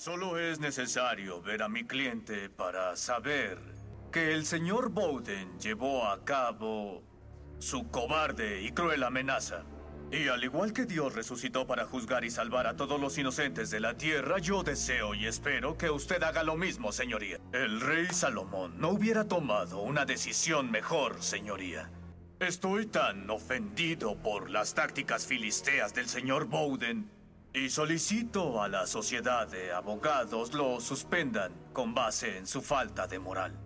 Solo es necesario ver a mi cliente para saber que el señor Bowden llevó a cabo su cobarde y cruel amenaza. Y al igual que Dios resucitó para juzgar y salvar a todos los inocentes de la tierra, yo deseo y espero que usted haga lo mismo, señoría. El rey Salomón no hubiera tomado una decisión mejor, señoría. Estoy tan ofendido por las tácticas filisteas del señor Bowden y solicito a la sociedad de abogados lo suspendan con base en su falta de moral.